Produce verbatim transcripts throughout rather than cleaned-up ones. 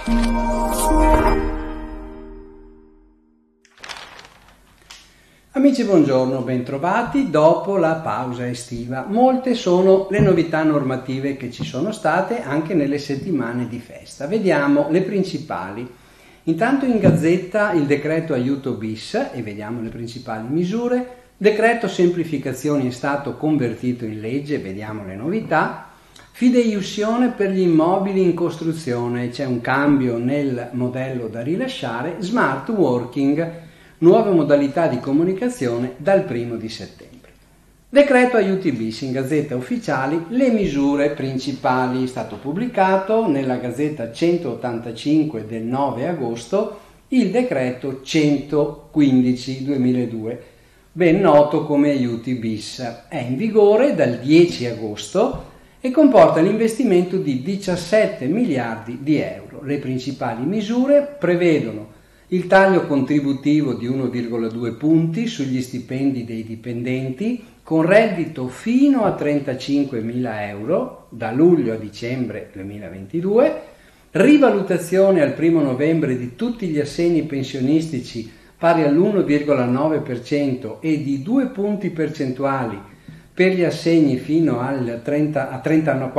Amici, buongiorno, bentrovati dopo la pausa estiva. Molte sono le novità normative che ci sono state anche nelle settimane di festa. Vediamo le principali. Intanto in Gazzetta il decreto aiuto bis e vediamo le principali misure. Decreto semplificazioni è stato convertito in legge, vediamo le novità. Fideiussione per gli immobili in costruzione, c'è un cambio nel modello da rilasciare. Smart working, nuove modalità di comunicazione dal primo di settembre. Decreto aiuti bis in Gazzetta Ufficiali, le misure principali, è stato pubblicato nella Gazzetta centottantacinque del nove agosto il decreto centoquindici duemiladue, ben noto come aiuti bis. È in vigore dal dieci agosto e comporta l'investimento di diciassette miliardi di euro. Le principali misure prevedono il taglio contributivo di uno virgola due punti sugli stipendi dei dipendenti con reddito fino a trentacinquemila euro da luglio a dicembre duemilaventidue, rivalutazione al primo novembre di tutti gli assegni pensionistici pari all'uno virgola nove per cento e di due punti percentuali per gli assegni fino al trenta, a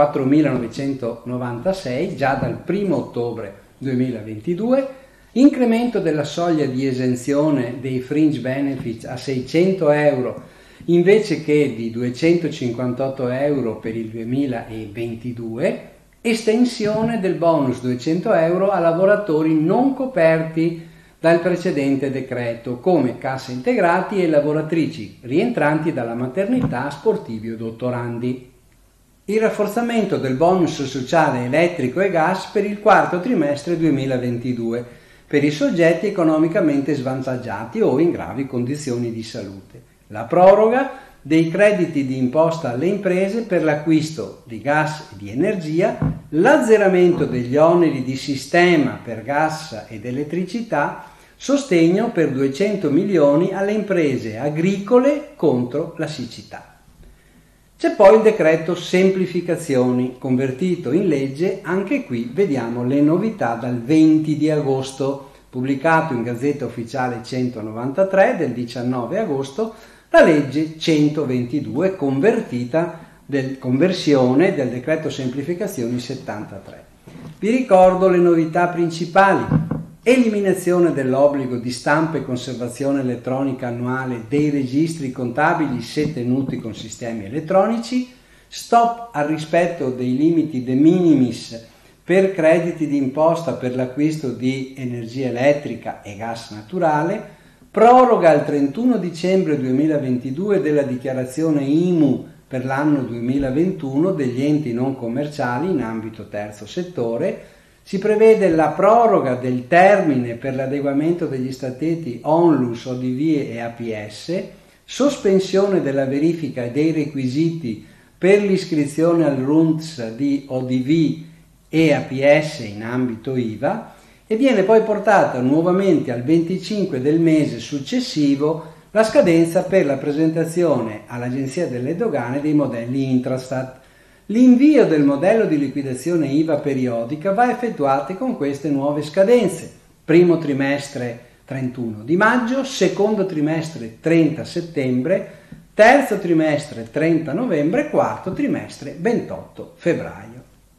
trentaquattromilanovecentonovantasei già dal primo ottobre duemilaventidue, incremento della soglia di esenzione dei fringe benefits a seicento euro invece che di duecentocinquantotto euro per il duemilaventidue, estensione del bonus duecento euro a lavoratori non coperti dal precedente decreto come cassa integrati e lavoratrici rientranti dalla maternità, sportivi o dottorandi. Il rafforzamento del bonus sociale elettrico e gas per il quarto trimestre duemilaventidue per i soggetti economicamente svantaggiati o in gravi condizioni di salute. La proroga dei crediti di imposta alle imprese per l'acquisto di gas e di energia, l'azzeramento degli oneri di sistema per gas ed elettricità, sostegno per duecento milioni alle imprese agricole contro la siccità. C'è poi il decreto semplificazioni, convertito in legge, anche qui vediamo le novità dal venti di agosto, pubblicato in Gazzetta Ufficiale centonovantatré del diciannove agosto, la legge centoventidue, convertita del, conversione del decreto semplificazioni settantatré. Vi ricordo le novità principali. Eliminazione dell'obbligo di stampa e conservazione elettronica annuale dei registri contabili se tenuti con sistemi elettronici, stop al rispetto dei limiti de minimis per crediti di imposta per l'acquisto di energia elettrica e gas naturale, proroga al trentuno dicembre duemilaventidue della dichiarazione I M U per l'anno duemilaventuno degli enti non commerciali in ambito terzo settore. Si prevede la proroga del termine per l'adeguamento degli statuti ONLUS, O D V e A P S, sospensione della verifica e dei requisiti per l'iscrizione al R U N T S di O D V e A P S in ambito I V A e viene poi portata nuovamente al venticinque del mese successivo la scadenza per la presentazione all'Agenzia delle Dogane dei modelli Intrastat. L'invio del modello di liquidazione I V A periodica va effettuato con queste nuove scadenze: primo trimestre trentuno di maggio, secondo trimestre trenta settembre, terzo trimestre trenta novembre, quarto trimestre ventotto febbraio.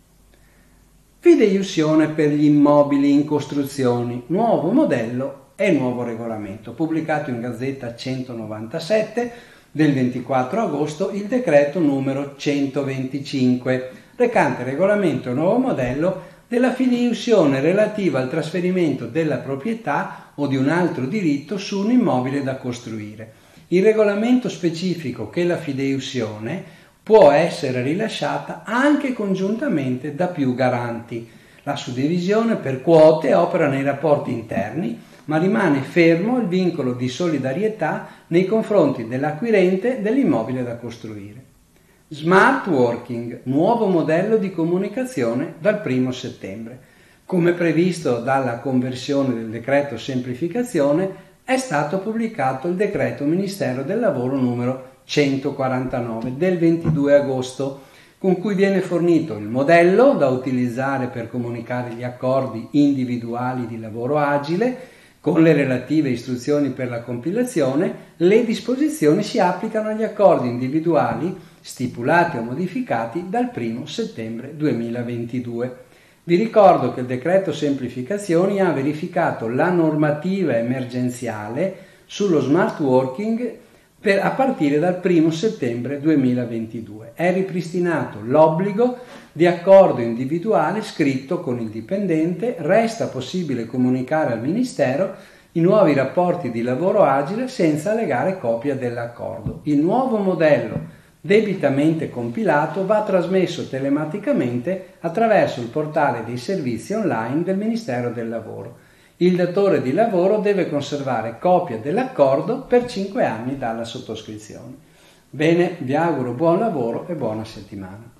Fideiussione per gli immobili in costruzioni, nuovo modello e nuovo regolamento, pubblicato in Gazzetta centonovantasette del ventiquattro agosto il decreto numero centoventicinque, recante regolamento e nuovo modello della fideiussione relativa al trasferimento della proprietà o di un altro diritto su un immobile da costruire. Il regolamento specifica che la fideiussione può essere rilasciata anche congiuntamente da più garanti. La suddivisione per quote opera nei rapporti interni, ma rimane fermo il vincolo di solidarietà nei confronti dell'acquirente dell'immobile da costruire. Smart working, nuovo modello di comunicazione dal primo settembre. Come previsto dalla conversione del decreto semplificazione, è stato pubblicato il decreto Ministero del Lavoro numero centoquarantanove del ventidue agosto, con cui viene fornito il modello da utilizzare per comunicare gli accordi individuali di lavoro agile, con le relative istruzioni per la compilazione. Le disposizioni si applicano agli accordi individuali stipulati o modificati dal primo settembre duemilaventidue. Vi ricordo che il decreto semplificazioni ha verificato la normativa emergenziale sullo smart working per, a partire dal primo settembre duemilaventidue. È ripristinato l'obbligo di accordo individuale scritto con il dipendente, resta possibile comunicare al Ministero i nuovi rapporti di lavoro agile senza allegare copia dell'accordo. Il nuovo modello debitamente compilato va trasmesso telematicamente attraverso il portale dei servizi online del Ministero del Lavoro. Il datore di lavoro deve conservare copia dell'accordo per cinque anni dalla sottoscrizione. Bene, vi auguro buon lavoro e buona settimana.